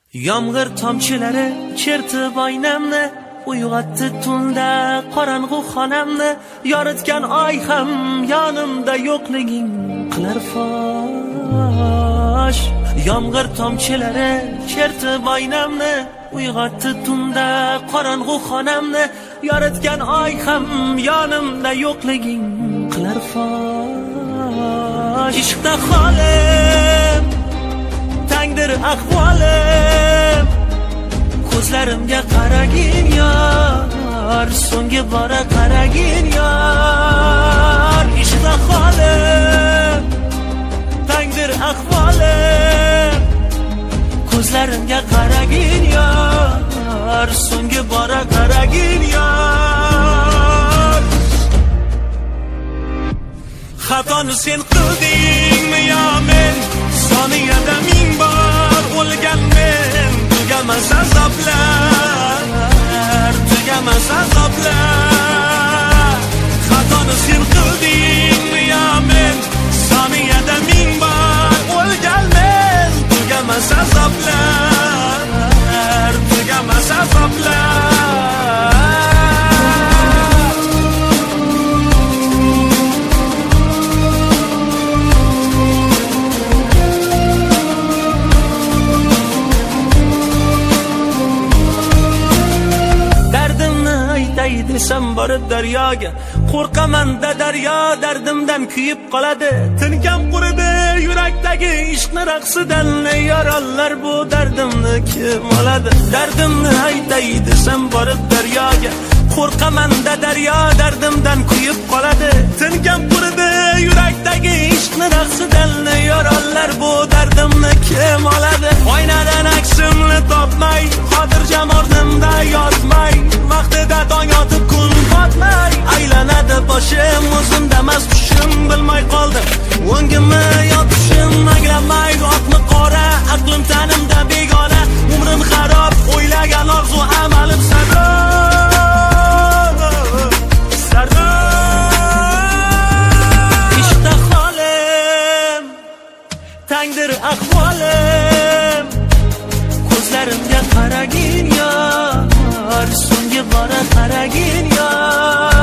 Yomg'ir tomchilari chertib oynamni, uyg'otdi tunda qorong'u xonamni. Yoritgan oy ham yonimda yo'qliging qilar fosh. Yomg'ir tomchilari chertib oynamni, uyg'otdi tunda qorong'u xonamni. Yoritgan oy ham yonimda yo'qliging qilar fosh. Ishqda holim tangdir ahvolim, ko'zlarimga qaragin yor, so'nggi bora qaragin yor. Ishqda holim tangdir ahvolim, ko'zlarimga qaragin yor, so'nggi bora qaragin yor. Xatoni sen qildingmi yo men? Soniyada ming bor o'lgan men. Tugamas azoblar, tugamas azoblar. Xatoni sen qildingmi yo men? Soniyada ming bor o'lgan men. Tugamas azoblar, tugamas azoblar. Desam borib daryoga, qo'rqaman-da daryo dardimdan kuyib qoladi. Tinkam quridi yurakdagi ishqni raqsidan, yorollar bu dardimni kim oladi? Dardimni aytay desam borib daryoga, qo'rqaman-da daryo dardimdan kuyib qoladi. Tinkam quridi yurakdagi ishqni raqsidan, yorollar bu dardimni kim oladi? Oynadan aksimni topmay, xotirjam o'rnimda yotmay, vaqtida tong otib kun botmay, aylanadi boshim, o'zimdamas tushim, bilmay qoldim o'ngimni yo tushim. Anglamay oqmi qora, aqlim tanimda begona, umrim xarob, o'ylagan orzu amalim sarob, sarob. Ishqda holim tangdir ahvolim, ko'zlarimga qaragin yor, so'nggi bora qaragin yor.